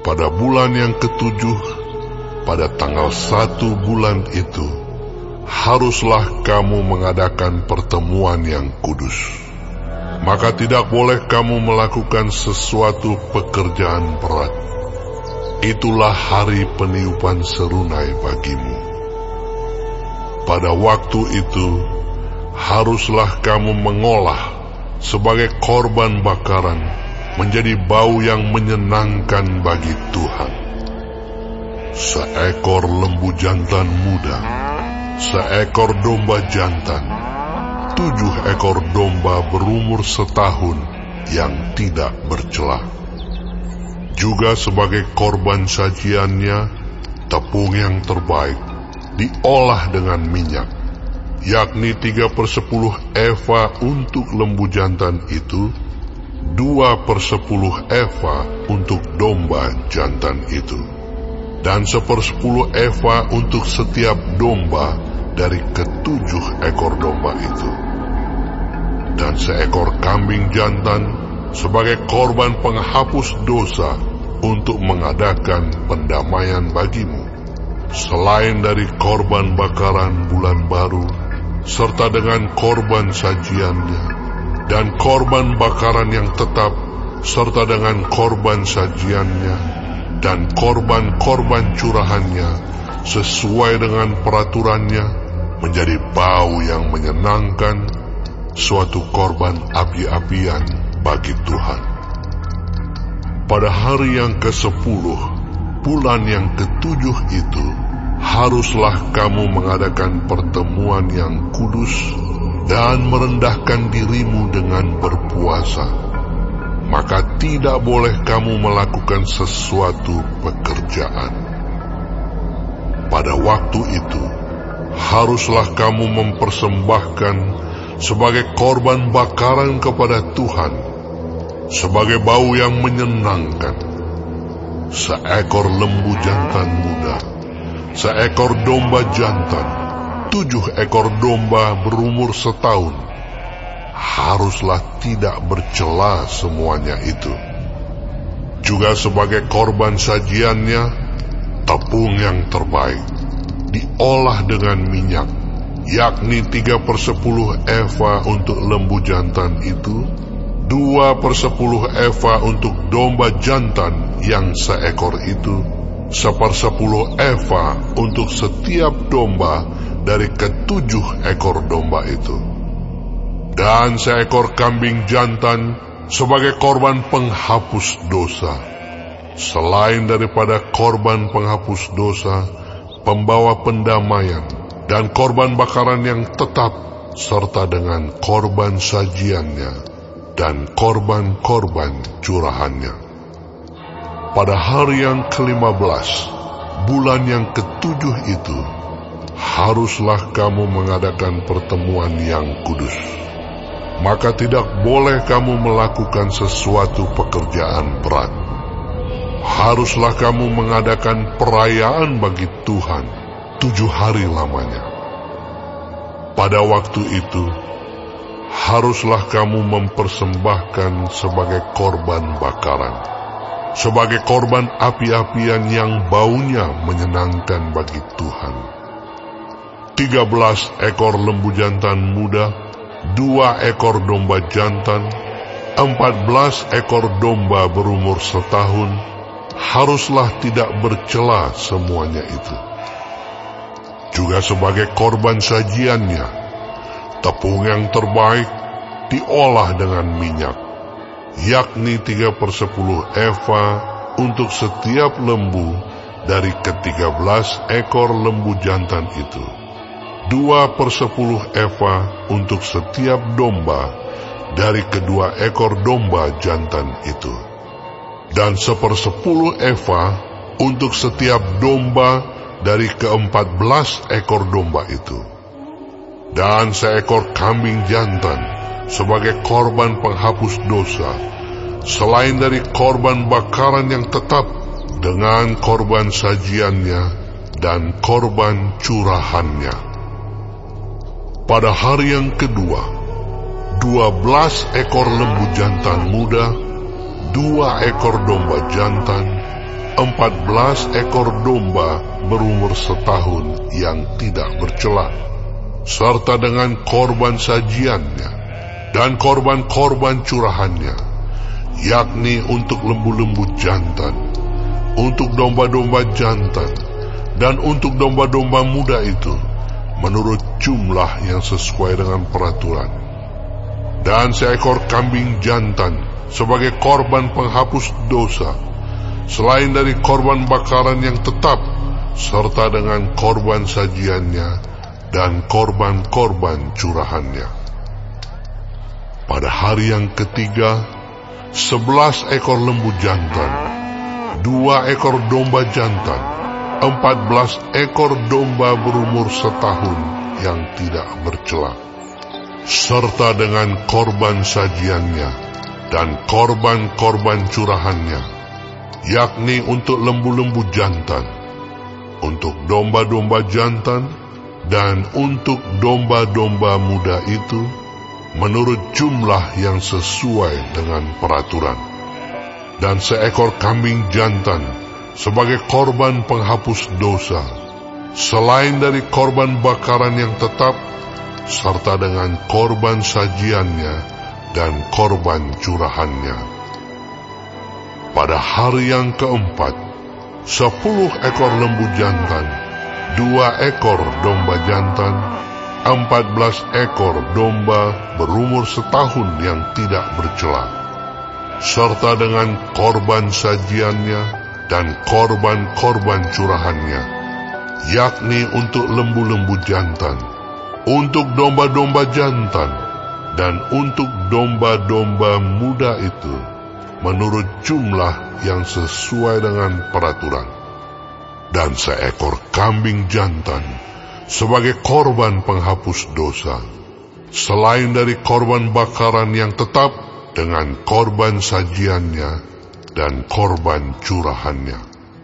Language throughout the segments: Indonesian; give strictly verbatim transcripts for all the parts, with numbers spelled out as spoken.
Pada bulan yang ketujuh, pada tanggal satu bulan itu, haruslah kamu mengadakan pertemuan yang kudus. Maka tidak boleh kamu melakukan sesuatu pekerjaan berat. Itulah hari peniupan serunai bagimu. Pada waktu itu, haruslah kamu mengolah sebagai korban bakaran menjadi bau yang menyenangkan bagi Tuhan. Seekor lembu jantan muda, seekor domba jantan, tujuh ekor domba berumur setahun yang tidak bercela. Juga sebagai korban sajiannya, tepung yang terbaik diolah dengan minyak, yakni tiga per sepuluh eva untuk lembu jantan itu, dua per sepuluh eva untuk domba jantan itu, dan sepersepuluh eva untuk setiap domba dari ketujuh ekor domba itu, dan seekor kambing jantan sebagai korban penghapus dosa untuk mengadakan pendamaian bagimu, selain dari korban bakaran bulan baru, serta dengan korban sajiannya, dan korban bakaran yang tetap, serta dengan korban sajiannya, dan korban-korban curahannya, sesuai dengan peraturannya, menjadi bau yang menyenangkan, suatu korban api-apian bagi Tuhan. Pada hari yang kesepuluh, bulan yang ketujuh itu, haruslah kamu mengadakan pertemuan yang kudus dan merendahkan dirimu dengan berpuasa. Maka tidak boleh kamu melakukan sesuatu pekerjaan. Pada waktu itu, haruslah kamu mempersembahkan sebagai korban bakaran kepada Tuhan, sebagai bau yang menyenangkan, seekor lembu jantan muda, seekor domba jantan, tujuh ekor domba berumur setahun. Haruslah tidak bercela semuanya itu. Juga sebagai korban sajiannya, tepung yang terbaik diolah dengan minyak, yakni tiga per sepuluh eva untuk lembu jantan itu, dua per sepuluh eva untuk domba jantan yang seekor itu, sepersepuluh eva untuk setiap domba dari ketujuh ekor domba itu, dan seekor kambing jantan sebagai korban penghapus dosa, selain daripada korban penghapus dosa, pembawa pendamaian, dan korban bakaran yang tetap, serta dengan korban sajiannya dan korban-korban curahannya. Pada hari yang kelima belas, bulan yang ketujuh itu, haruslah kamu mengadakan pertemuan yang kudus. Maka tidak boleh kamu melakukan sesuatu pekerjaan berat. Haruslah kamu mengadakan perayaan bagi Tuhan tujuh hari lamanya. Pada waktu itu, haruslah kamu mempersembahkan sebagai korban bakaran, sebagai korban api-apian yang baunya menyenangkan bagi Tuhan, tiga belas ekor lembu jantan muda, dua ekor domba jantan, empat belas ekor domba berumur setahun. Haruslah tidak bercela semuanya itu. Juga sebagai korban sajiannya, tepung yang terbaik diolah dengan minyak, yakni tiga per sepuluh eva untuk setiap lembu dari ketiga belas ekor lembu jantan itu, dua per sepuluh eva untuk setiap domba dari kedua ekor domba jantan itu, dan sepersepuluh eva untuk setiap domba dari keempat belas ekor domba itu, dan seekor kambing jantan sebagai korban penghapus dosa, selain dari korban bakaran yang tetap dengan korban sajiannya dan korban curahannya. Pada hari yang kedua, dua belas ekor lembu jantan muda, dua ekor domba jantan, empat belas ekor domba berumur setahun yang tidak bercela, serta dengan korban sajiannya dan korban-korban curahannya, yakni untuk lembu-lembu jantan, untuk domba-domba jantan, dan untuk domba-domba muda itu, menurut jumlah yang sesuai dengan peraturan. Dan seekor kambing jantan sebagai korban penghapus dosa, selain dari korban bakaran yang tetap, serta dengan korban sajiannya dan korban-korban curahannya. Pada hari yang ketiga, sebelas ekor lembu jantan, dua ekor domba jantan, empat belas ekor domba berumur setahun yang tidak bercela, serta dengan korban sajiannya dan korban-korban curahannya, yakni untuk lembu-lembu jantan, untuk domba-domba jantan, dan untuk domba-domba muda itu, menurut jumlah yang sesuai dengan peraturan. Dan seekor kambing jantan sebagai korban penghapus dosa, selain dari korban bakaran yang tetap, serta dengan korban sajiannya dan korban curahannya. Pada hari yang keempat, sepuluh ekor lembu jantan, dua ekor domba jantan, empat belas ekor domba berumur setahun yang tidak bercela, serta dengan korban sajiannya dan korban-korban curahannya, yakni untuk lembu-lembu jantan, untuk domba-domba jantan, dan untuk domba-domba muda itu, menurut jumlah yang sesuai dengan peraturan. Dan seekor kambing jantan sebagai korban penghapus dosa, selain dari korban bakaran yang tetap dengan korban sajiannya dan korban curahannya.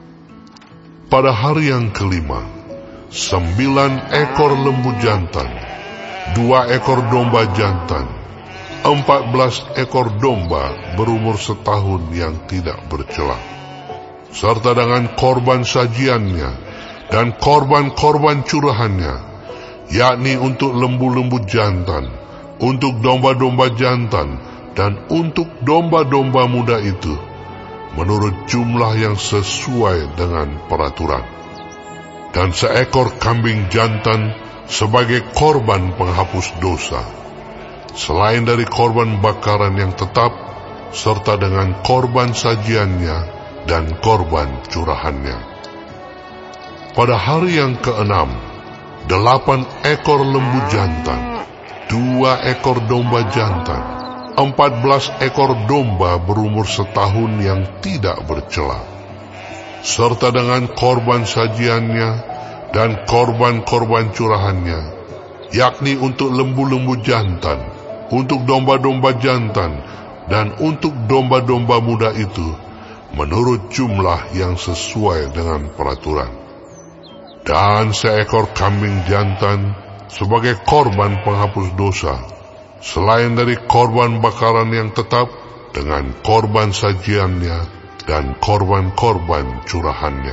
Pada hari yang kelima, sembilan ekor lembu jantan, dua ekor domba jantan, empat belas ekor domba berumur setahun yang tidak bercela, serta dengan korban sajiannya dan korban-korban curahannya, yakni untuk lembu-lembu jantan, untuk domba-domba jantan, dan untuk domba-domba muda itu, menurut jumlah yang sesuai dengan peraturan. Dan seekor kambing jantan sebagai korban penghapus dosa, selain dari korban bakaran yang tetap, serta dengan korban sajiannya dan korban curahannya. Pada hari yang keenam, delapan ekor lembu jantan, dua ekor domba jantan, empat belas ekor domba berumur setahun yang tidak bercela, serta dengan korban sajiannya dan korban-korban curahannya, yakni untuk lembu-lembu jantan, untuk domba-domba jantan, dan untuk domba-domba muda itu, menurut jumlah yang sesuai dengan peraturan. Dan seekor kambing jantan sebagai korban penghapus dosa, selain dari korban bakaran yang tetap dengan korban sajiannya dan korban-korban curahannya.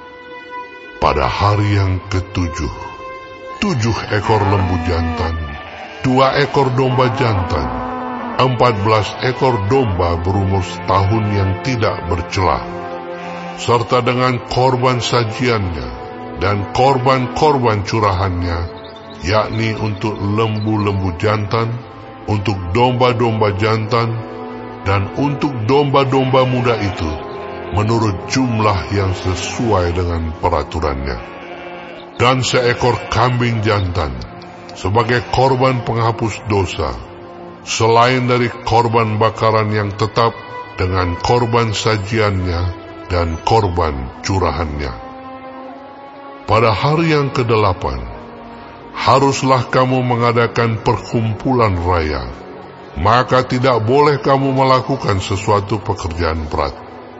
Pada hari yang ketujuh, tujuh ekor lembu jantan, dua ekor domba jantan, empat belas ekor domba berumur setahun yang tidak bercela, serta dengan korban sajiannya dan korban-korban curahannya, yakni untuk lembu-lembu jantan, untuk domba-domba jantan, dan untuk domba-domba muda itu, menurut jumlah yang sesuai dengan peraturannya. Dan seekor kambing jantan sebagai korban penghapus dosa, selain dari korban bakaran yang tetap dengan korban sajiannya dan korban curahannya. Pada hari yang kedelapan, haruslah kamu mengadakan perkumpulan raya, maka tidak boleh kamu melakukan sesuatu pekerjaan berat.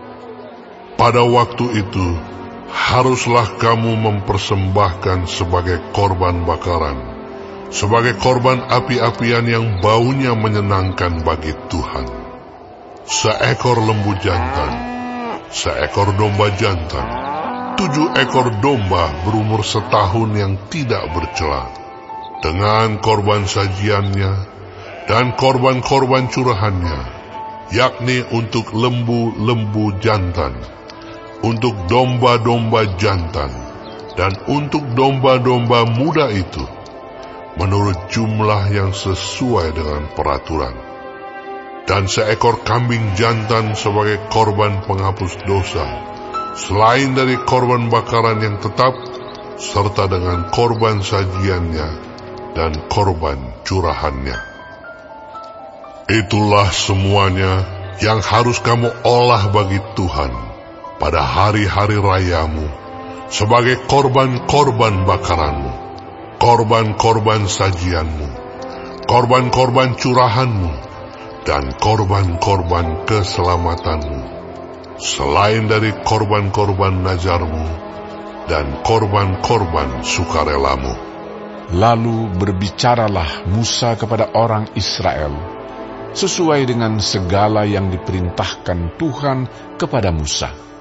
Pada waktu itu, haruslah kamu mempersembahkan sebagai korban bakaran, sebagai korban api-apian yang baunya menyenangkan bagi Tuhan, seekor lembu jantan, seekor domba jantan, tujuh ekor domba berumur setahun yang tidak bercela, dengan korban sajiannya dan korban-korban curahannya, yakni untuk lembu-lembu jantan, untuk domba-domba jantan, dan untuk domba-domba muda itu, menurut jumlah yang sesuai dengan peraturan. Dan seekor kambing jantan sebagai korban penghapus dosa, selain dari korban bakaran yang tetap, serta dengan korban sajiannya dan korban curahannya. Itulah semuanya yang harus kamu olah bagi Tuhan pada hari-hari rayamu, sebagai korban-korban bakaranmu, korban-korban sajianmu, korban-korban curahanmu, dan korban-korban keselamatanmu, selain dari korban-korban nazarmu dan korban-korban sukarelamu. Lalu berbicaralah Musa kepada orang Israel, sesuai dengan segala yang diperintahkan Tuhan kepada Musa.